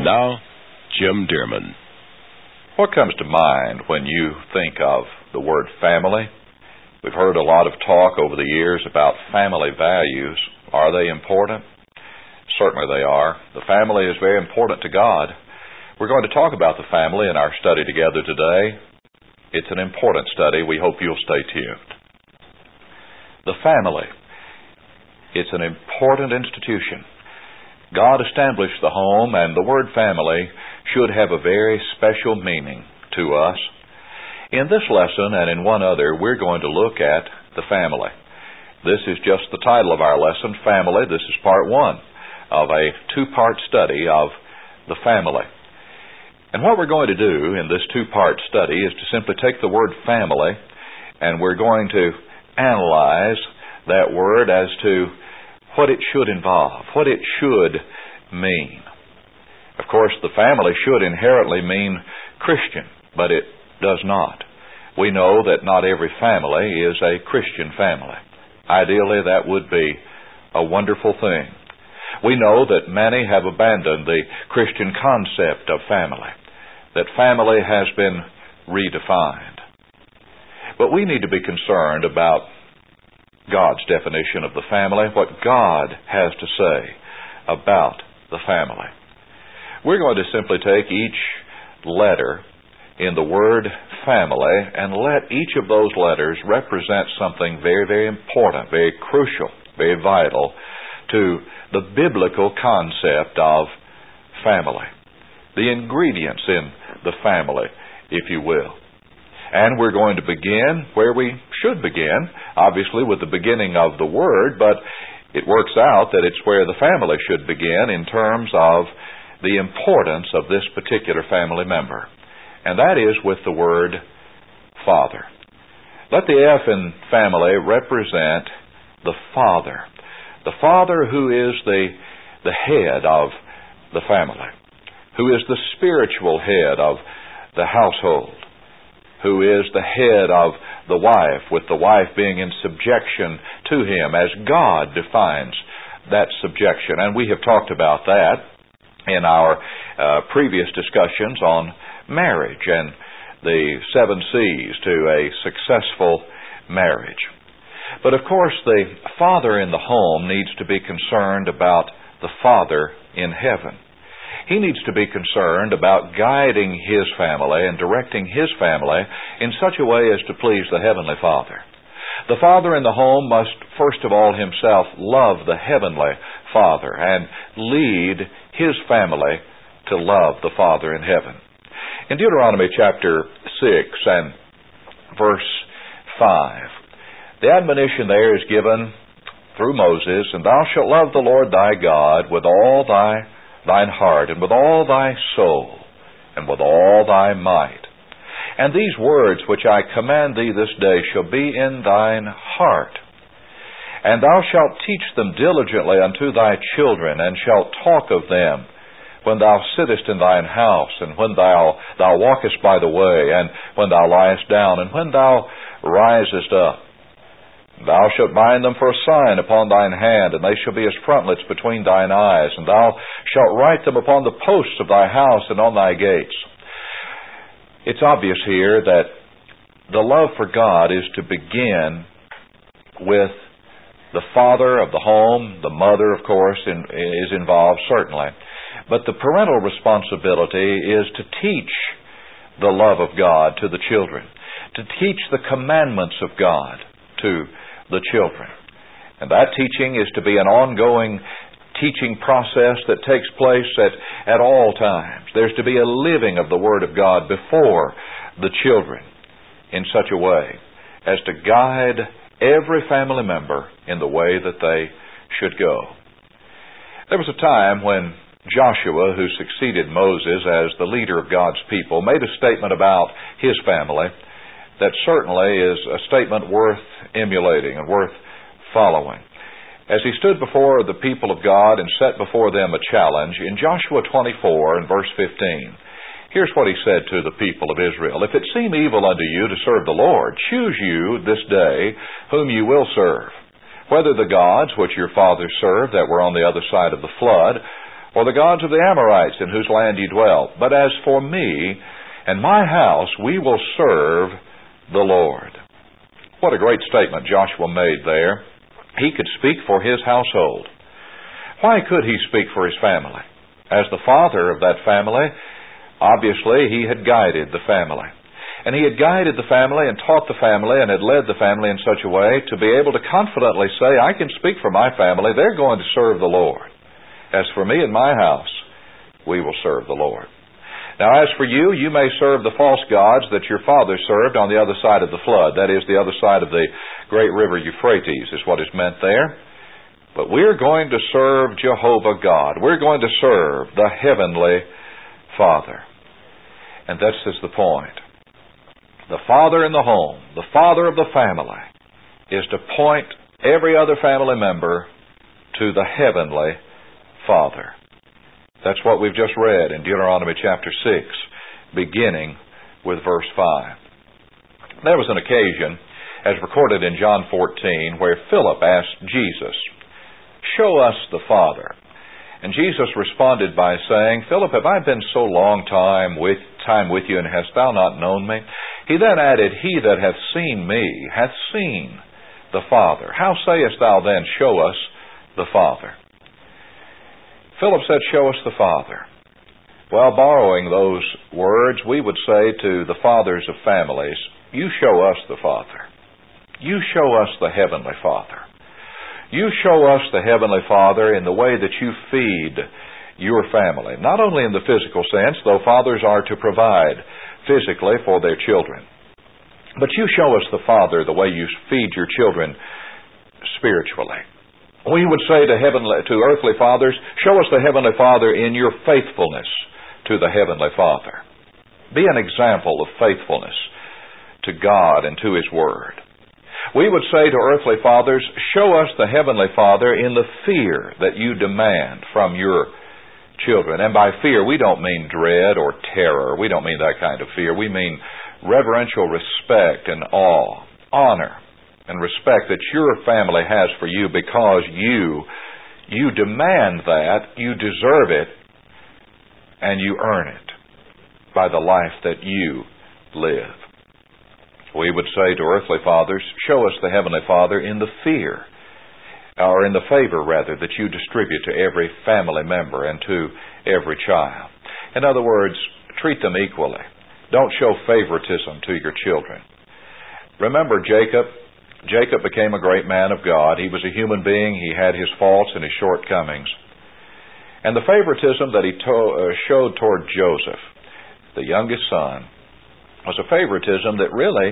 now, Jim Dearman. What comes to mind when you think of the word family? We've heard a lot of talk over the years about family values. Are they important? Certainly they are. The family is very important to God. We're going to talk about the family in our study together today. It's an important study. We hope you'll stay tuned. The family. It's an important institution. God established the home, and the word family should have a very special meaning to us. In this lesson and in one other, we're going to look at the family. This is just the title of our lesson, Family. This is part one of a two-part study of the family. And what we're going to do in this two-part study is to simply take the word family, and we're going to analyze that word as to what it should involve, what it should mean. Of course, the family should inherently mean Christian, but it does not. We know that not every family is a Christian family. Ideally, that would be a wonderful thing. We know that many have abandoned the Christian concept of family, that family has been redefined. But we need to be concerned about God's definition of the family, what God has to say about the family. We're going to simply take each letter in the word family and let each of those letters represent something very, very important, very crucial, very vital to the biblical concept of family. The ingredients in the family, if you will. And we're going to begin where we should begin, obviously with the beginning of the word, but it works out that it's where the family should begin in terms of the importance of this particular family member. And that is with the word Father. Let the F in family represent the Father. The Father who is the head of the family, who is the spiritual head of the household, who is the head of the wife, with the wife being in subjection to him as God defines that subjection. And we have talked about that in our previous discussions on marriage and the 7 C's to a successful marriage. But of course, the father in the home needs to be concerned about the Father in heaven. He needs to be concerned about guiding his family and directing his family in such a way as to please the Heavenly Father. The father in the home must first of all himself love the Heavenly Father and lead his family to love the Father in heaven. In Deuteronomy chapter 6 and verse 5, the admonition there is given through Moses, "And thou shalt love the Lord thy God with all thine heart, and with all thy soul, and with all thy might. And these words which I command thee this day shall be in thine heart. And thou shalt teach them diligently unto thy children, and shalt talk of them when thou sittest in thine house, and when thou walkest by the way, and when thou liest down, and when thou risest up. Thou shalt bind them for a sign upon thine hand, and they shall be as frontlets between thine eyes, and thou shalt write them upon the posts of thy house and on thy gates." It's obvious here that the love for God is to begin with the father of the home. The mother, of course, is involved, certainly. But the parental responsibility is to teach the love of God to the children, to teach the commandments of God to the children. And that teaching is to be an ongoing teaching process that takes place at all times. There's to be a living of the Word of God before the children in such a way as to guide every family member in the way that they should go. There was a time when Joshua, who succeeded Moses as the leader of God's people, made a statement about his family that certainly is a statement worth emulating and worth following. As he stood before the people of God and set before them a challenge, in Joshua 24 and verse 15, here's what he said to the people of Israel. "If it seem evil unto you to serve the Lord, choose you this day whom you will serve, whether the gods which your fathers served that were on the other side of the flood, or the gods of the Amorites in whose land ye dwell. But as for me and my house, we will serve the Lord." What a great statement Joshua made there. He could speak for his household. Why could he speak for his family? As the father of that family, obviously he had guided the family. And he had guided the family and taught the family and had led the family in such a way to be able to confidently say, "I can speak for my family. They're going to serve the Lord. As for me and my house, we will serve the Lord." Now, as for you, you may serve the false gods that your fathers served on the other side of the flood. That is, the other side of the great river Euphrates is what is meant there. But we're going to serve Jehovah God. We're going to serve the Heavenly Father. And this is the point. The father in the home, the father of the family, is to point every other family member to the Heavenly Father. That's what we've just read in Deuteronomy chapter 6, beginning with verse 5. There was an occasion, as recorded in John 14, where Philip asked Jesus, "Show us the Father." And Jesus responded by saying, "Philip, have I been so long time with you, and hast thou not known me?" He then added, "He that hath seen me hath seen the Father. How sayest thou then, Show us the Father?" Philip said, "Show us the Father." Well, borrowing those words, we would say to the fathers of families, "You show us the Father. You show us the Heavenly Father. You show us the Heavenly Father in the way that you feed your family." Not only in the physical sense, though fathers are to provide physically for their children, but you show us the Father the way you feed your children spiritually. We would say to earthly fathers, "Show us the Heavenly Father in your faithfulness to the Heavenly Father." Be an example of faithfulness to God and to His Word. We would say to earthly fathers, "Show us the Heavenly Father in the fear that you demand from your children." And by fear, we don't mean dread or terror. We don't mean that kind of fear. We mean reverential respect and awe, honor and respect that your family has for you, because you demand that, you deserve it, and you earn it by the life that you live. We would say to earthly fathers, "Show us the Heavenly Father in the fear, or in the favor, rather, that you distribute to every family member and to every child." In other words, treat them equally. Don't show favoritism to your children. Remember Jacob. Jacob became a great man of God. He was a human being. He had his faults and his shortcomings. And the favoritism that he showed toward Joseph, the youngest son, was a favoritism that really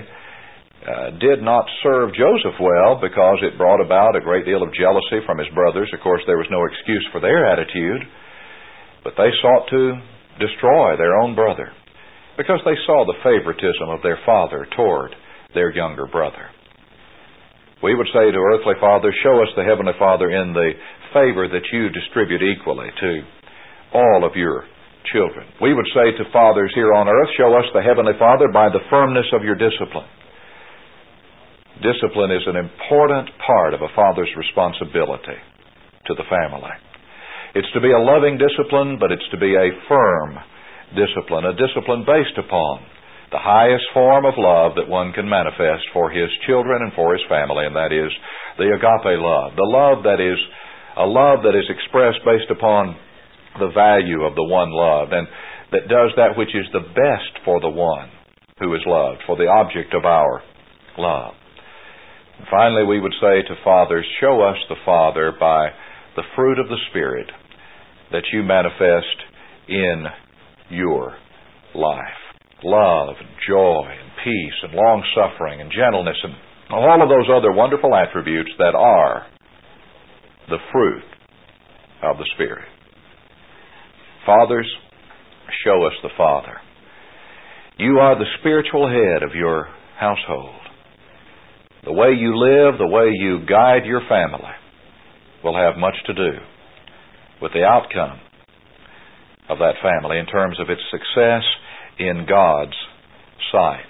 did not serve Joseph well, because it brought about a great deal of jealousy from his brothers. Of course, there was no excuse for their attitude, but they sought to destroy their own brother because they saw the favoritism of their father toward their younger brother. We would say to earthly fathers, "Show us the Heavenly Father in the favor that you distribute equally to all of your children." We would say to fathers here on earth, "Show us the Heavenly Father by the firmness of your discipline." Discipline is an important part of a father's responsibility to the family. It's to be a loving discipline, but it's to be a firm discipline, a discipline based upon the highest form of love that one can manifest for his children and for his family, and that is the agape love, the love that is a love that is expressed based upon the value of the one loved, and that does that which is the best for the one who is loved, for the object of our love. And finally, we would say to fathers, "Show us the Father by the fruit of the Spirit that you manifest in your life. Love and joy and peace and long-suffering and gentleness and all of those other wonderful attributes that are the fruit of the Spirit." Fathers, show us the Father. You are the spiritual head of your household. The way you live, the way you guide your family will have much to do with the outcome of that family in terms of its success in God's sight.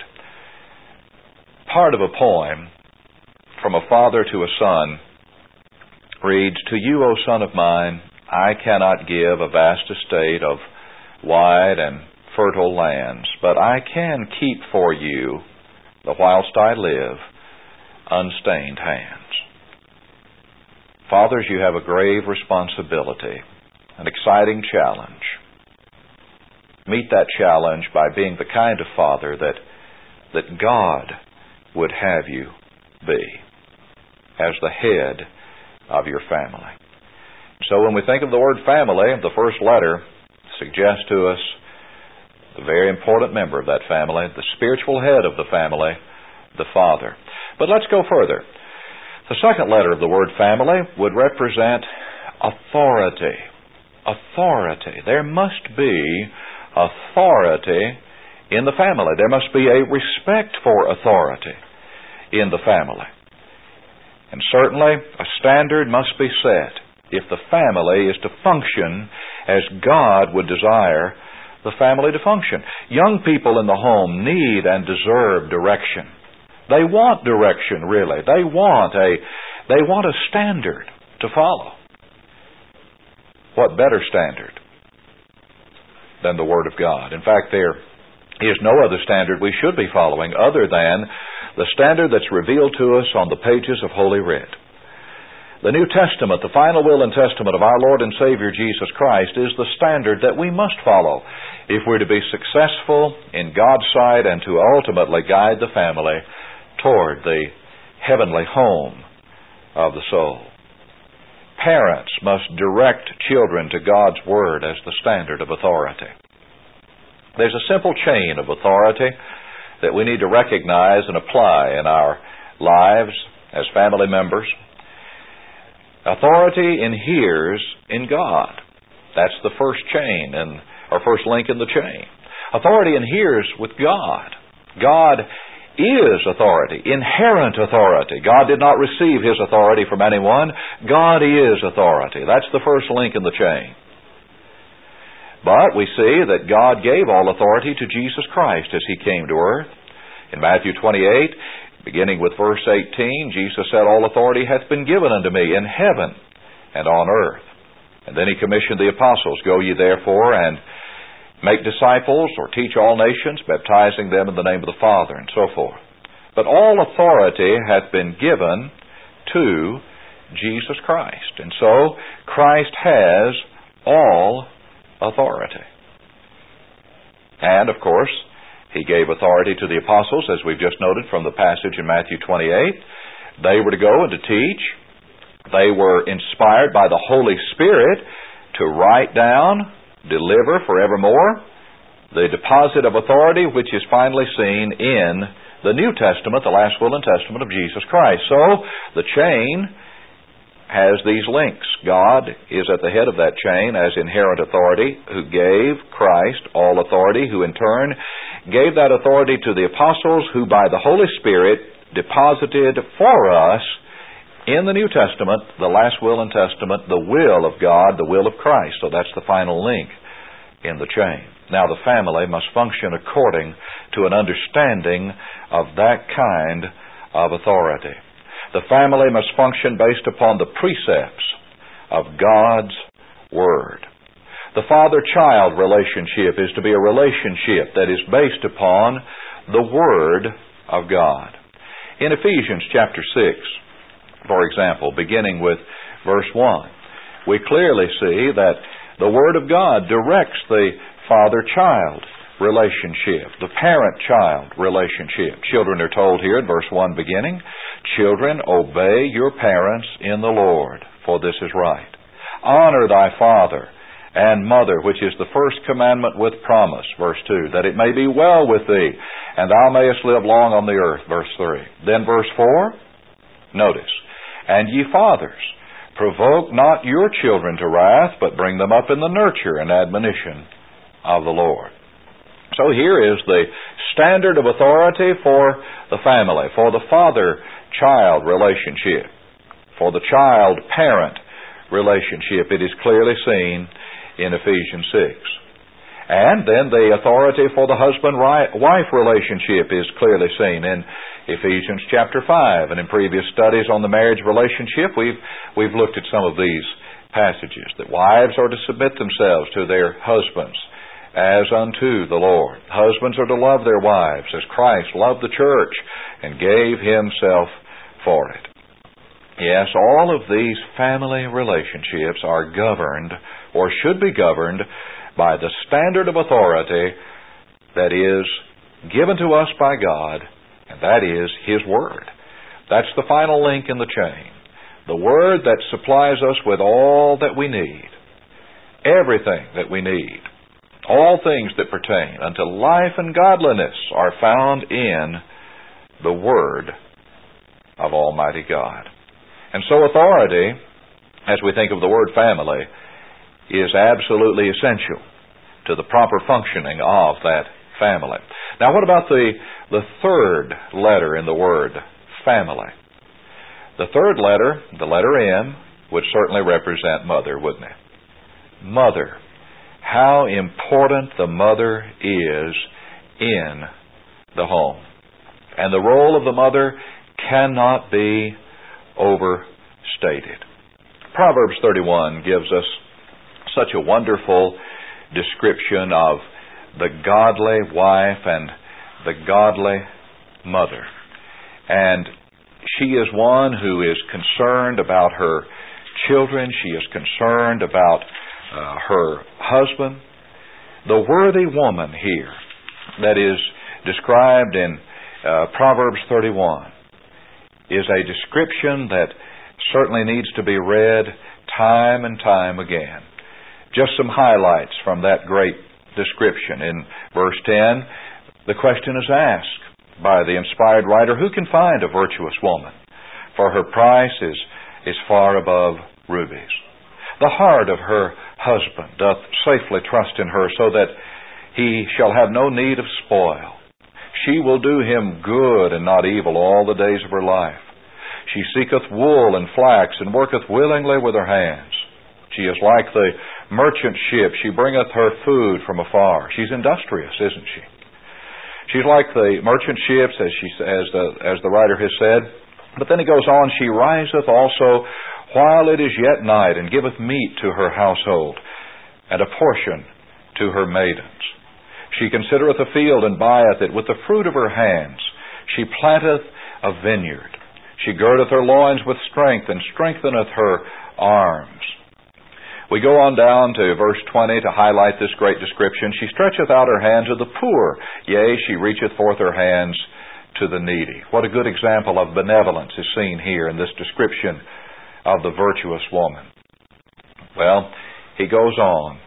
Part of a poem from a father to a son reads, "To you, O son of mine, I cannot give a vast estate of wide and fertile lands, but I can keep for you, the whilst I live, unstained hands. Fathers, you have a grave responsibility, an exciting challenge. Meet that challenge by being the kind of father that God would have you be as the head of your family. So when we think of the word family, the first letter suggests to us the very important member of that family, the spiritual head of the family, the father. But let's go further. The second letter of the word family would represent authority. Authority. There must be authority in the family. There must be a respect for authority in the family. And certainly a standard must be set if the family is to function as God would desire the family to function. Young people in the home need and deserve direction. They want direction, really. They want a standard to follow. What better standard than the Word of God? In fact, there is no other standard we should be following other than the standard that's revealed to us on the pages of Holy Writ. The New Testament, the final will and testament of our Lord and Savior Jesus Christ, is the standard that we must follow if we're to be successful in God's sight and to ultimately guide the family toward the heavenly home of the soul. Parents must direct children to God's Word as the standard of authority. There's a simple chain of authority that we need to recognize and apply in our lives as family members. Authority inheres in God. That's the first chain, or first link in the chain. Authority inheres with God. God is authority, inherent authority. God did not receive His authority from anyone. God is authority. That's the first link in the chain. But we see that God gave all authority to Jesus Christ as He came to earth. In Matthew 28, beginning with verse 18, Jesus said, "All authority hath been given unto me in heaven and on earth." And then He commissioned the apostles, "Go ye therefore and make disciples or teach all nations, baptizing them in the name of the Father," and so forth. But all authority hath been given to Jesus Christ. And so Christ has all authority. And, of course, He gave authority to the apostles, as we've just noted from the passage in Matthew 28. They were to go and to teach. They were inspired by the Holy Spirit to write down, deliver forevermore, the deposit of authority which is finally seen in the New Testament, the last will and testament of Jesus Christ. So, the chain has these links. God is at the head of that chain as inherent authority, who gave Christ all authority, who in turn gave that authority to the apostles, who by the Holy Spirit deposited for us in the New Testament, the last will and testament, the will of God, the will of Christ. So that's the final link in the chain. Now the family must function according to an understanding of that kind of authority. The family must function based upon the precepts of God's Word. The father-child relationship is to be a relationship that is based upon the Word of God. In Ephesians chapter 6, for example, beginning with verse 1, we clearly see that the Word of God directs the father-child relationship, the parent-child relationship. Children are told here in verse 1 beginning, "Children, obey your parents in the Lord, for this is right. Honor thy father and mother, which is the first commandment with promise," verse 2, "that it may be well with thee, and thou mayest live long on the earth," verse 3. Then verse 4, notice, "And ye fathers, provoke not your children to wrath, but bring them up in the nurture and admonition of the Lord." So here is the standard of authority for the family, for the father-child relationship, for the child-parent relationship. It is clearly seen in Ephesians 6. And then the authority for the husband-wife relationship is clearly seen in Ephesians chapter 5. And in previous studies on the marriage relationship, we've looked at some of these passages, that wives are to submit themselves to their husbands as unto the Lord. Husbands are to love their wives as Christ loved the church and gave himself for it. Yes, all of these family relationships are governed, or should be governed, by the standard of authority that is given to us by God, and that is His Word. That's the final link in the chain. The Word that supplies us with all that we need, everything that we need, all things that pertain unto life and godliness are found in the Word of Almighty God. And so authority, as we think of the word family, is absolutely essential to the proper functioning of that family. Now, what about the third letter in the word family? The third letter, the letter M, would certainly represent mother, wouldn't it? Mother. How important the mother is in the home. And the role of the mother cannot be overstated. Proverbs 31 gives us such a wonderful description of the godly wife and the godly mother. And she is one who is concerned about her children. She is concerned about her husband. The worthy woman here that is described in Proverbs 31 is a description that certainly needs to be read time and time again. Just some highlights from that great description. In verse 10, the question is asked by the inspired writer, who can find a virtuous woman? For her price is far above rubies. The heart of her husband doth safely trust in her, so that he shall have no need of spoil. She will do him good and not evil all the days of her life. She seeketh wool and flax, and worketh willingly with her hands. She is like the merchant ship. She bringeth her food from afar. She's industrious, isn't she? She's like the merchant ships, as the writer has said. But then he goes on, she riseth also while it is yet night, and giveth meat to her household, and a portion to her maidens. She considereth a field, and buyeth it with the fruit of her hands. She planteth a vineyard. She girdeth her loins with strength, and strengtheneth her arms. We go on down to verse 20 to highlight this great description. She stretcheth out her hand to the poor, yea, she reacheth forth her hands to the needy. What a good example of benevolence is seen here in this description of the virtuous woman. Well, he goes on.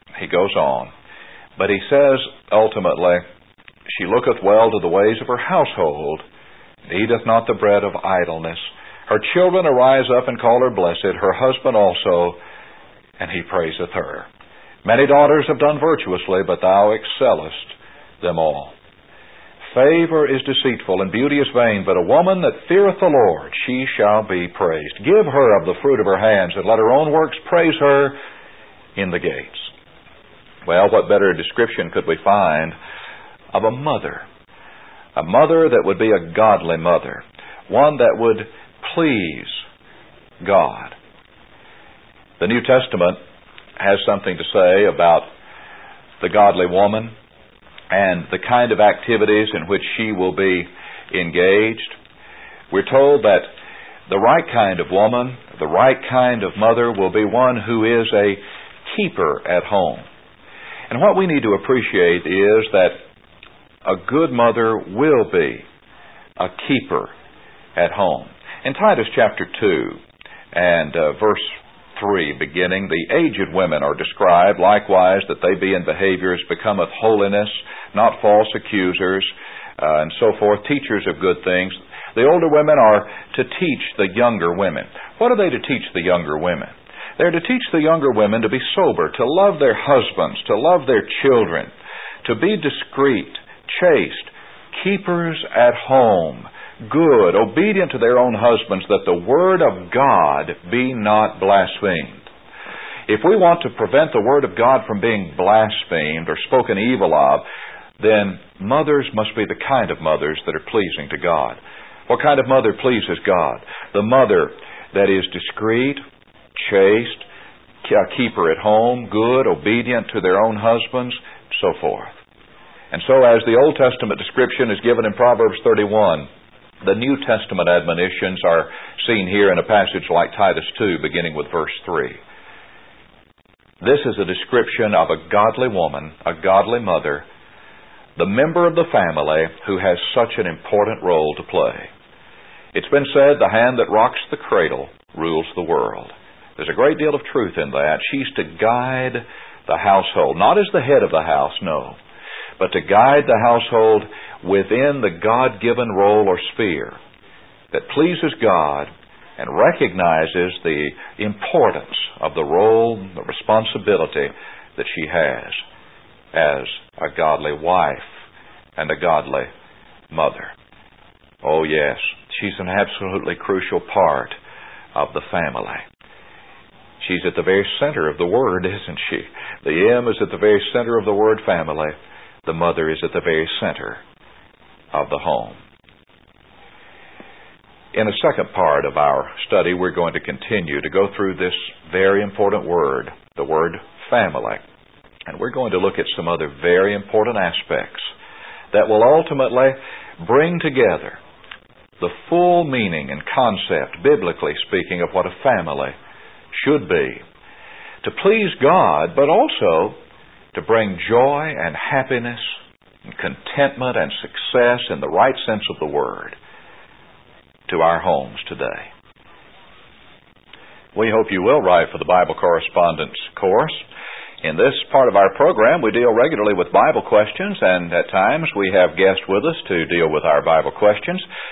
But he says, ultimately, she looketh well to the ways of her household, and eateth not the bread of idleness. Her children arise up and call her blessed, her husband also, and he praiseth her. Many daughters have done virtuously, but thou excellest them all. Favor is deceitful, and beauty is vain, but a woman that feareth the Lord, she shall be praised. Give her of the fruit of her hands, and let her own works praise her in the gates. Well, what better description could we find of a mother? A mother that would be a godly mother, one that would please God. The New Testament has something to say about the godly woman and the kind of activities in which she will be engaged. We're told that the right kind of woman, the right kind of mother will be one who is a keeper at home. And what we need to appreciate is that a good mother will be a keeper at home. In Titus chapter 2 and verse 3 beginning, the aged women are described likewise, that they be in behaviors becometh holiness, not false accusers, and so forth, teachers of good things. The older women are to teach the younger women. What are they to teach the younger women? They're to teach the younger women to be sober, to love their husbands, to love their children, to be discreet, chaste, keepers at home, good, obedient to their own husbands, that the word of God be not blasphemed. If we want to prevent the word of God from being blasphemed or spoken evil of, then mothers must be the kind of mothers that are pleasing to God. What kind of mother pleases God? The mother that is discreet, chaste, keeper at home, good, obedient to their own husbands, so forth. And so as the Old Testament description is given in Proverbs 31, the New Testament admonitions are seen here in a passage like Titus 2, beginning with verse 3. This is a description of a godly woman, a godly mother, the member of the family who has such an important role to play. It's been said, the hand that rocks the cradle rules the world. There's a great deal of truth in that. She's to guide the household, not as the head of the house, no, but to guide the household within the God-given role or sphere that pleases God and recognizes the importance of the role, the responsibility that she has as a godly wife and a godly mother. Oh yes, she's an absolutely crucial part of the family. She's at the very center of the word, isn't she? The M is at the very center of the word family. The mother is at the very center of the home. In a second part of our study, we're going to continue to go through this very important word, the word family. And we're going to look at some other very important aspects that will ultimately bring together the full meaning and concept, biblically speaking, of what a family should be, to please God, but also to bring joy and happiness and contentment and success in the right sense of the word to our homes today. We hope you will write for the Bible Correspondence Course. In this part of our program, we deal regularly with Bible questions, and at times we have guests with us to deal with our Bible questions.